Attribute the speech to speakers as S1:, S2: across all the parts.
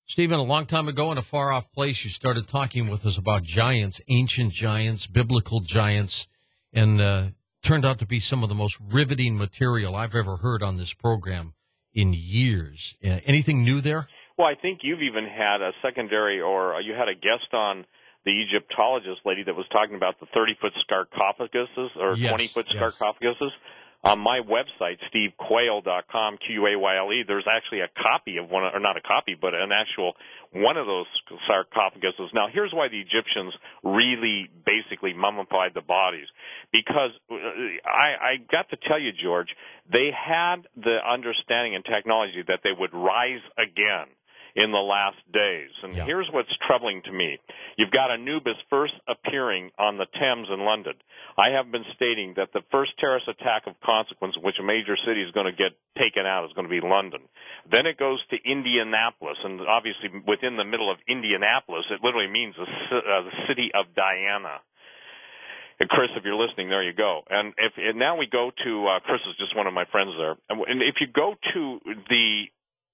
S1: Stephen, a long time ago in a far-off place, you started talking with us about giants, ancient giants, biblical giants, and turned out to be some of the most riveting material I've ever heard on this program in years. Anything new there?
S2: Well, I think you've even had a secondary, or you had a guest on, the Egyptologist lady that was talking about the 30-foot sarcophaguses or 20-foot sarcophaguses. On my website, stevequayle.com, Quayle, there's actually a copy of one, or not a copy, but an actual one of those sarcophaguses. Now, here's why the Egyptians really basically mummified the bodies. Because I got to tell you, George, they had the understanding and technology that they would rise again in the last days. And here's what's troubling to me. You've got Anubis first appearing on the Thames in London. I have been stating that the first terrorist attack of consequence in which a major city is going to get taken out is going to be London. Then it goes to Indianapolis, and obviously within the middle of Indianapolis, it literally means the city of Diana. And Chris, if you're listening, there you go. And now we go to, Chris is just one of my friends there. And if you go to the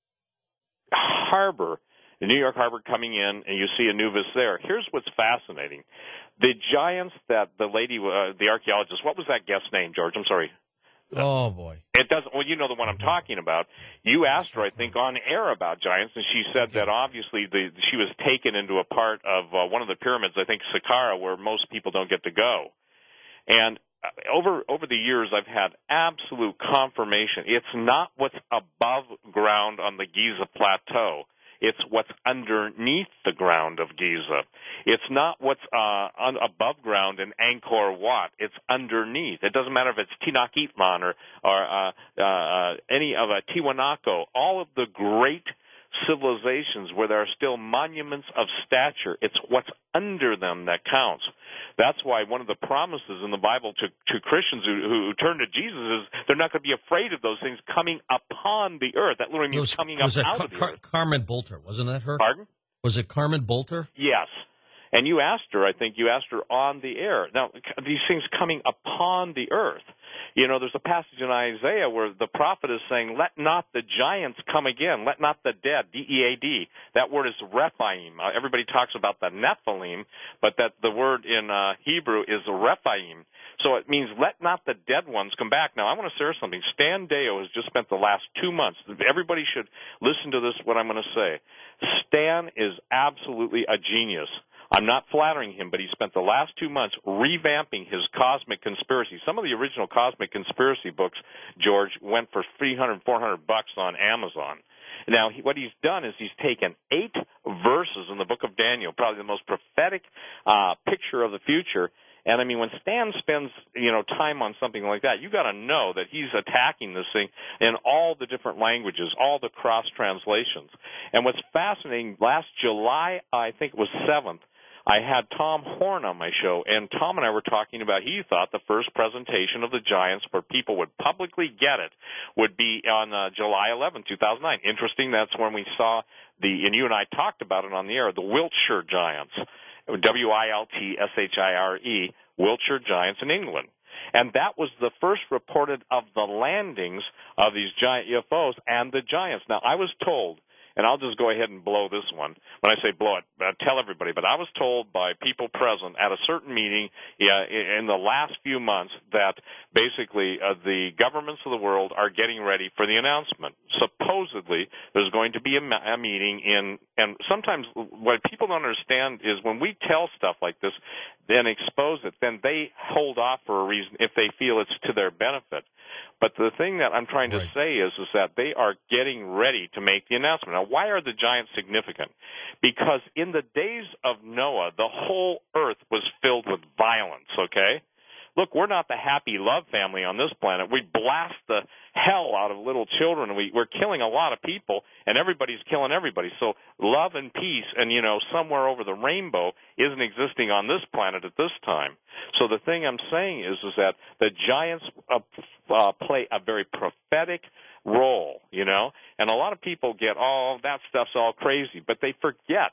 S2: harbor, the New York harbor coming in, and you see Anubis there. Here's what's fascinating. The giants that the lady, the archaeologist, what was that guest's name, George? I'm sorry.
S1: Oh, boy.
S2: It doesn't. Well, you know the one I'm talking about. You asked her, I think, on air about giants, and she said that obviously she was taken into a part of one of the pyramids, I think Saqqara, where most people don't get to go. And over the years, I've had absolute confirmation. It's not what's above ground on the Giza Plateau. It's what's underneath the ground of Giza. It's not what's above ground in Angkor Wat. It's underneath. It doesn't matter if it's Tenochtitlan or any of Tiwanaku. All of the great civilizations where there are still monuments of stature, it's what's under them that counts. That's why one of the promises in the Bible to Christians who turn to Jesus is they're not going to be afraid of those things coming upon the earth. That literally means coming up out of the earth.
S1: Carmen Bolter, wasn't that her?
S2: Pardon?
S1: Was it Carmen Bolter?
S2: Yes. And you asked her, I think you asked her on the air. Now, these things coming upon the earth. You know, there's a passage in Isaiah where the prophet is saying, let not the giants come again. Let not the dead, D-E-A-D. That word is Rephaim. Everybody talks about the Nephilim, but that the word in Hebrew is Rephaim. So it means let not the dead ones come back. Now, I want to share something. Stan Deyo has just spent the last 2 months. Everybody should listen to this, what I'm going to say. Stan is absolutely a genius. I'm not flattering him, but he spent the last 2 months revamping his cosmic conspiracy. Some of the original cosmic conspiracy books, George, went for $300, $400 on Amazon. Now, what he's done is he's taken 8 verses in the book of Daniel, probably the most prophetic picture of the future. And I mean, when Stan spends, time on something like that, you got to know that he's attacking this thing in all the different languages, all the cross translations. And what's fascinating, last July, I think it was 7th, I had Tom Horn on my show, and Tom and I were talking about he thought the first presentation of the giants where people would publicly get it would be on July 11, 2009. Interesting, that's when we saw and you and I talked about it on the air, the Wiltshire Giants, Wiltshire, Wiltshire Giants in England. And that was the first reported of the landings of these giant UFOs and the giants. Now, I was told, and I'll just go ahead and blow this one. When I say blow it, tell everybody. But I was told by people present at a certain meeting in the last few months that basically the governments of the world are getting ready for the announcement. Supposedly, there's going to be a meeting and sometimes what people don't understand is when we tell stuff like this, then expose it, then they hold off for a reason if they feel it's to their benefit. But the thing that I'm trying to say is that they are getting ready to make the announcement. Now, why are the giants significant? Because in the days of Noah, the whole earth was filled with violence, okay? Look, we're not the happy love family on this planet. We blast the hell out of little children. We're killing a lot of people, and everybody's killing everybody. So love and peace and, somewhere over the rainbow isn't existing on this planet at this time. So the thing I'm saying is that the giants play a very prophetic role, and a lot of people get, that stuff's all crazy, but they forget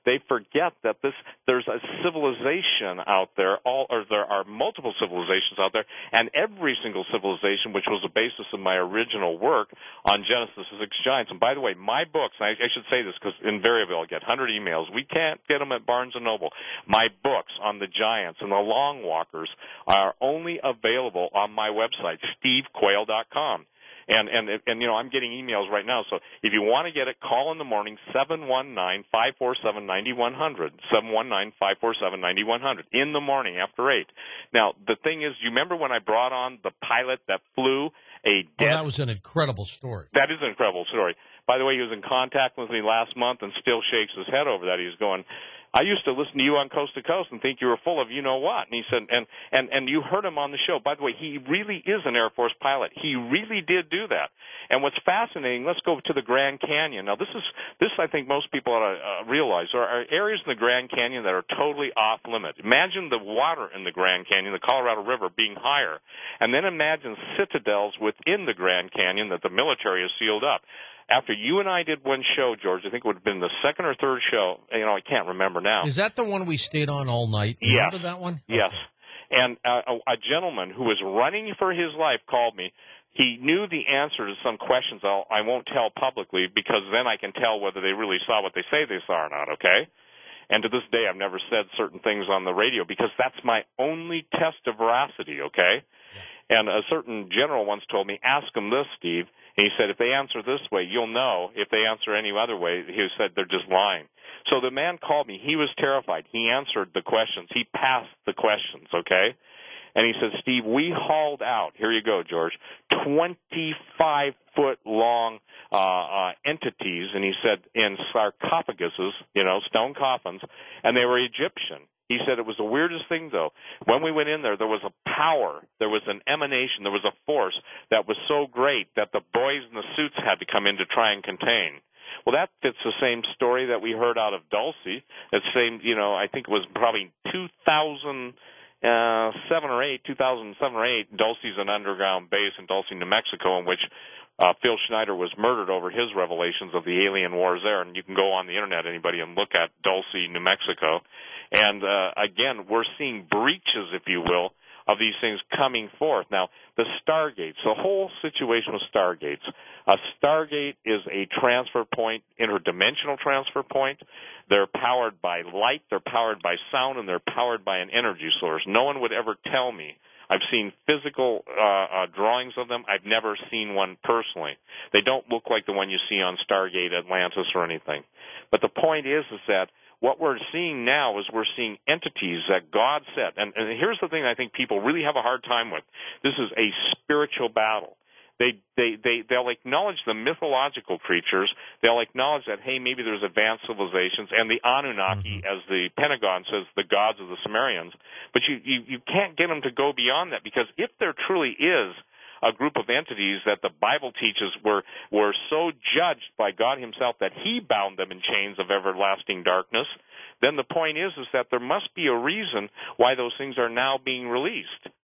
S2: they forget that there's a civilization out there, there are multiple civilizations out there, and every single civilization, which was the basis of my original work on Genesis 6 giants. And by the way, my books, I should say this because invariably I'll get 100 emails. We can't get them at Barnes & Noble. My books on the giants and the long walkers are only available on my website, stevequayle.com. And I'm getting emails right now. So if you want to get it, call in the morning, 719-547-9100, 719-547-9100, in the morning after 8. Now, the thing is, you remember when I brought on the pilot that flew a dead...
S1: Well, that was an incredible story.
S2: That is an incredible story. By the way, he was in contact with me last month and still shakes his head over that. He's going, I used to listen to you on Coast to Coast and think you were full of you-know-what. And he said, and you heard him on the show. By the way, he really is an Air Force pilot. He really did do that. And what's fascinating, let's go to the Grand Canyon. Now, this I think most people ought to realize. There are areas in the Grand Canyon that are totally off-limit. Imagine the water in the Grand Canyon, the Colorado River, being higher. And then imagine citadels within the Grand Canyon that the military has sealed up. After you and I did one show, George, I think it would have been the second or third show. I can't remember now.
S1: Is that the one we stayed on all night?
S2: Yes.
S1: Remember that one?
S2: Yes.
S1: Okay.
S2: And a gentleman who was running for his life called me. He knew the answer to some questions I won't tell publicly because then I can tell whether they really saw what they say they saw or not, okay? And to this day, I've never said certain things on the radio because that's my only test of veracity, okay? Yeah. And a certain general once told me, ask them this, Steve. And he said, if they answer this way, you'll know. If they answer any other way, he said they're just lying. So the man called me. He was terrified. He answered the questions. He passed the questions, okay? And he said, Steve, we hauled out, here you go, George, 25-foot-long entities, and he said, in sarcophaguses, stone coffins, and they were Egyptian. He said it was the weirdest thing, though. When we went in there was a power, there was an emanation, there was a force that was so great that the boys in the suits had to come in to try and contain. Well, that fits the same story that we heard out of Dulce. That same, I think it was probably 2007 or 8, Dulce's an underground base in Dulce, New Mexico, in which Phil Schneider was murdered over his revelations of the alien wars there. And you can go on the internet, anybody, and look at Dulce, New Mexico. And again, we're seeing breaches, if you will, of these things coming forth. Now, the Stargates, the whole situation with Stargates. A Stargate is a transfer point, interdimensional transfer point. They're powered by light, they're powered by sound, and they're powered by an energy source. No one would ever tell me. I've seen physical drawings of them. I've never seen one personally. They don't look like the one you see on Stargate Atlantis or anything. But the point is that what we're seeing now is we're seeing entities that God set. And here's the thing I think people really have a hard time with. This is a spiritual battle. They'll acknowledge the mythological creatures. They'll acknowledge that, hey, maybe there's advanced civilizations, and the Anunnaki, as the Pentagon says, the gods of the Sumerians. But you can't get them to go beyond that, because if there truly is a group of entities that the Bible teaches were so judged by God himself that he bound them in chains of everlasting darkness, then the point is that there must be a reason why those things are now being released.